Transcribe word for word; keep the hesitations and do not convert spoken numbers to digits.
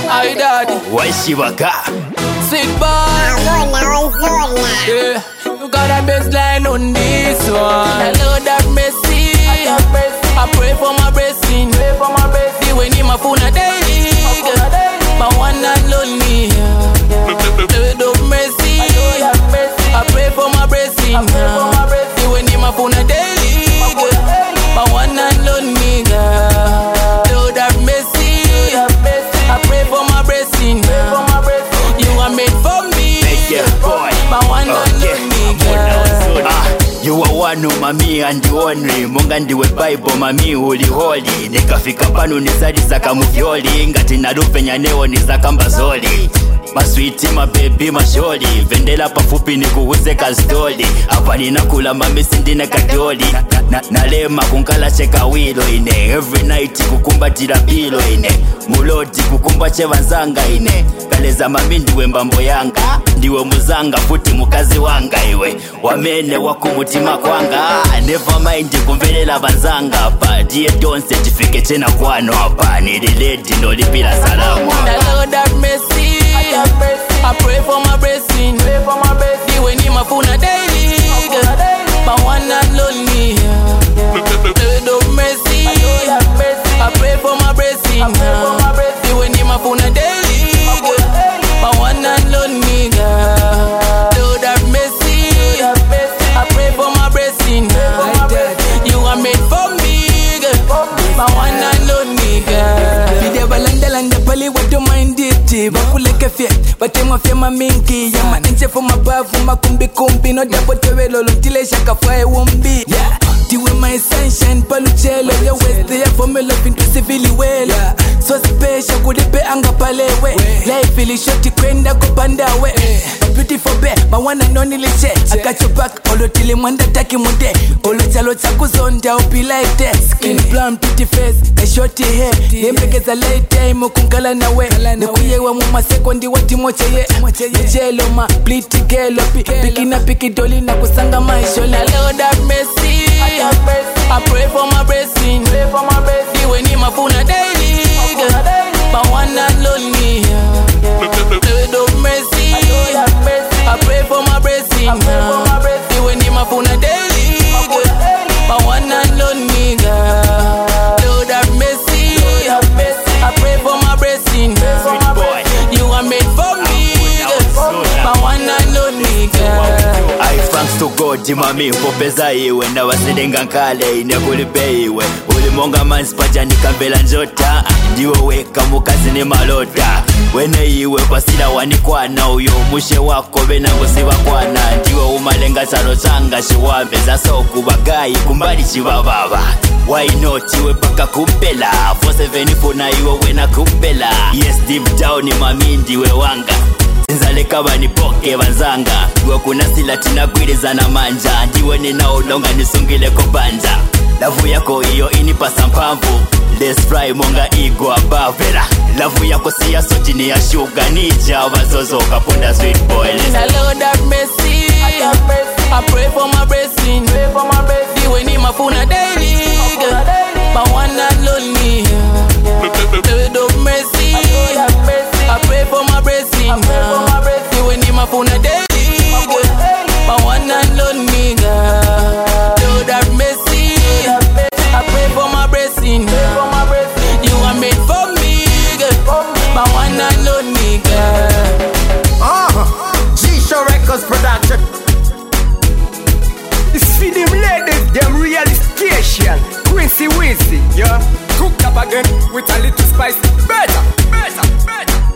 I daddy. Why she waka? Sweet boy. Yeah, you got a best line on this one. I love that Messi. I pray for my blessing. The way ni mafuna daily. My one and lonely. Lord Messi. I pray for my blessing. The way ni mafuna daily. My one and lonely. Lord have mercy. I pray for my blessing. You are made for me. My one and lonely girl. You are one of mami and the only Munga ndiwe Bible mami uli holy. Nikafika panu nizalisa kamuvyoli. Ngati narupenya neo nizakamba zoli. Masweeti mababy masholi. Vendela pafupi nikuhuze kastoli. Hapa ninakula mami sindina kadoli. Na, nalema kunkala cheka wilo ine. Every night kukumbatira pilo ine. Muloti kukumbache vanzanga ine. Kaleza mami ndiwe mbambo yanga. Ndiwe muzanga futi mukazi wanga iwe. Wamene wakumutima kwanga. Never mind kumvelela vanzanga. Pa die don't certificate tena kwano hapa. Nililedi ndo lipila salamu. Lord have mercy. I pray for my blessing. The way ni mafuna daily. My one and lonely. Lord have mercy. I pray for my blessing. The way ni mafuna daily. My one and lonely. Lord have mercy. I pray for my blessing. You are made for me. My one and lonely girl. Video balanda landa pali what do mind it. Bakuleke fye, batemwa fye mamingi. Yama nje for mabavu makumbi kumbi. No double tewe lolo tile shaka fwae wumbi. Yeah, diwe my sunshine paluchelo. Your ways there for me love inclusively well. So special kudipe anga palewe. Life ili shoti kwenda kupanda we. Beautiful bear, my one and only liche. I got your back, olo tile mwanda taki mude. Olo chalo chaku zonda upi like that. Skin brown, pretty face, a shorty hair. Yembekeza late time, ukunkala na we. Nekuye wa muma sekondi wati moche ye. Mjelo ma, pliti gelo pi. Piki na piki doli na kusanga maishole. Lord have mercy. I pray for my blessing. The way ni mafuna daily. My one and lonely. Lord have mercy. I pray for my blessing. The way ni mafuna daily. My one and lonely. Lord have mercy. I pray for my blessing. You are made for me. My one and lonely girl. I thanks to God mami popeza iwe. Na wasidenga nkale inekulipe iwe. Ulimonga manspaja nikambela njota. Ndiwe weka mukazi ni malota. Wene iwe kwa sila wanikwana. Uyo mushe wako bena ngusiwa kwana. Ndiwe umalenga chalo changa shiwambe. Zaso kubagai kumbali chibababa. Why not iwe paka kumpela. four seven funa iwe wena kumpela. Yes deep down mami ndiwe wanga. Nzaleka bani poke banzanga. Iwe kuna sila tina kwiliza na manja. Ndiwe ninaolonga nisungile kubanja. Lavu yako iyo inipasa mpamvu. Let's fry monga igwa bavera. Lavu yako siya soti ni ya sugar. Nija wazozo kaponda sweet boy. Lord have mercy. I pray for my blessing. The way ni mafuna daily. My one and lonely. Lord have mercy. I pray for my blessing. The way ni mafuna daily. My one and lonely. Lord have mercy. I pray for my blessing. You are made for me. My one and lonely girl. Uh-huh. G-Show Records production. It's for them ladies, them realization. Quincy Wizzy, yeah. Cooked up again with a little spice. Better, better, better.